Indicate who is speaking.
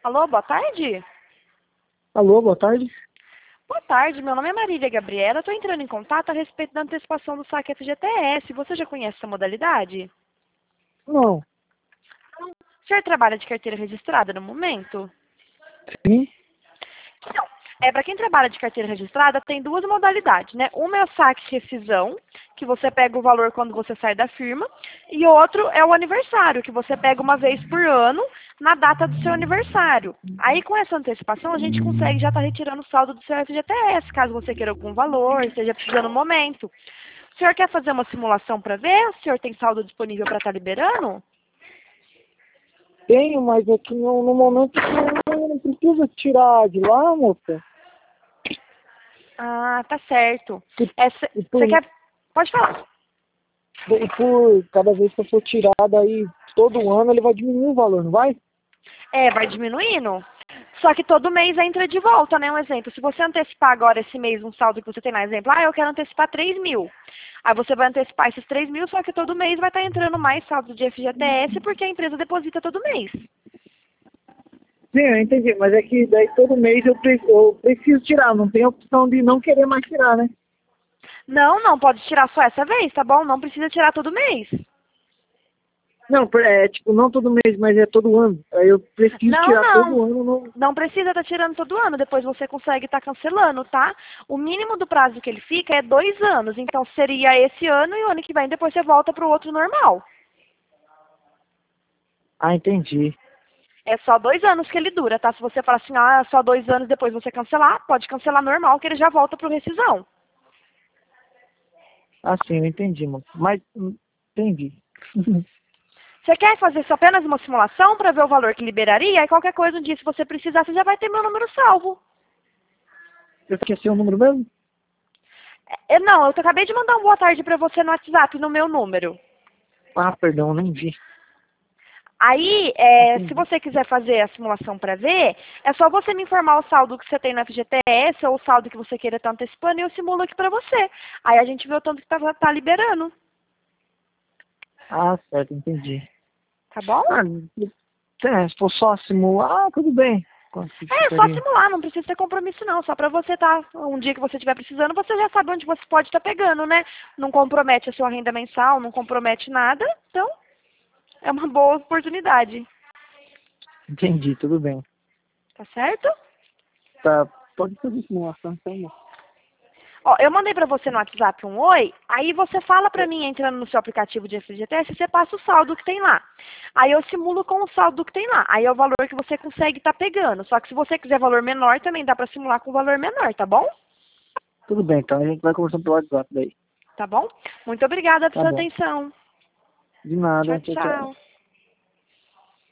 Speaker 1: Alô, boa tarde?
Speaker 2: Alô, boa tarde.
Speaker 1: Boa tarde, meu nome é Marília Gabriela, estou entrando em contato a respeito da antecipação do saque FGTS. Você já conhece essa modalidade?
Speaker 2: Não.
Speaker 1: O senhor trabalha de carteira registrada no momento?
Speaker 2: Sim?
Speaker 1: Então, para quem trabalha de carteira registrada, tem duas modalidades, né? Uma é o saque rescisão, que você pega o valor quando você sai da firma, e outro é o aniversário, que você pega uma vez por ano, na data do seu aniversário. Aí, com essa antecipação, a gente consegue já estar retirando o saldo do seu FGTS, caso você queira algum valor, esteja precisando no momento. O senhor quer fazer uma simulação para ver? O senhor tem saldo disponível para estar liberando?
Speaker 2: Tenho, mas é que no momento não precisa tirar de lá, moça.
Speaker 1: Ah, tá certo.
Speaker 2: E, e
Speaker 1: Você
Speaker 2: por,
Speaker 1: quer... Pode falar.
Speaker 2: e por cada vez que eu for tirar daí, todo ano ele vai diminuir o valor, não vai?
Speaker 1: Vai diminuindo. Só que todo mês entra de volta, né? Um exemplo, se você antecipar agora esse mês um saldo que você tem lá, exemplo, eu quero antecipar 3 mil. Aí você vai antecipar esses 3 mil, só que todo mês vai estar entrando mais saldo de FGTS porque a empresa deposita todo mês.
Speaker 2: Sim, eu entendi, mas é que daí todo mês eu preciso tirar, não tem opção de não querer mais tirar, né?
Speaker 1: Não, não, pode tirar só essa vez, tá bom? Não precisa tirar todo mês.
Speaker 2: Não, tipo, não todo mês, mas é todo ano. Aí eu preciso
Speaker 1: Não,
Speaker 2: tirar
Speaker 1: não.
Speaker 2: todo ano. Não...
Speaker 1: Não precisa estar tirando todo ano, depois você consegue estar cancelando, tá? O mínimo do prazo que ele fica é 2 anos, então seria esse ano e o ano que vem depois você volta para o outro normal.
Speaker 2: Ah, entendi.
Speaker 1: É só 2 anos que ele dura, tá? Se você falar assim, é só 2 anos depois você cancelar, pode cancelar normal, que ele já volta pro rescisão.
Speaker 2: Ah, sim, eu entendi, moça. Mas, entendi.
Speaker 1: Você quer fazer só apenas uma simulação para ver o valor que liberaria? Aí qualquer coisa, um dia, se você precisar, você já vai ter meu número salvo.
Speaker 2: Eu esqueci o número mesmo?
Speaker 1: Não, eu acabei de mandar um boa tarde para você no WhatsApp, no meu número.
Speaker 2: Ah, perdão, nem vi.
Speaker 1: Aí, se
Speaker 2: Entendi.
Speaker 1: você quiser fazer a simulação para ver, é só você me informar o saldo que você tem no FGTS ou o saldo que você queira estar antecipando e eu simulo aqui para você. Aí a gente vê o tanto que tá liberando,
Speaker 2: Ah, certo, entendi.
Speaker 1: tá bom?
Speaker 2: Ah, se for só simular, tudo bem. Quanto que
Speaker 1: É só
Speaker 2: ficaria?
Speaker 1: simular, não precisa ter compromisso não. Só para você tá, um dia que você estiver precisando, você já sabe onde você pode estar pegando, né? Não compromete a sua renda mensal, não compromete nada. Então, é uma boa oportunidade.
Speaker 2: Entendi, tudo bem.
Speaker 1: Tá certo?
Speaker 2: Tá, pode fazer simulação então, moço.
Speaker 1: Ó, eu mandei pra você no WhatsApp um oi, aí você fala pra mim entrando no seu aplicativo de FGTS, você passa o saldo que tem lá. Aí eu simulo com o saldo que tem lá. Aí é o valor que você consegue estar pegando. Só que se você quiser valor menor, também dá pra simular com valor menor, tá bom?
Speaker 2: Tudo bem, então a gente vai conversando pelo WhatsApp daí.
Speaker 1: Tá bom? Muito obrigada por
Speaker 2: Tá
Speaker 1: sua
Speaker 2: bom.
Speaker 1: atenção.
Speaker 2: De
Speaker 1: Tchau,
Speaker 2: nada, tchau, tchau.
Speaker 1: tchau.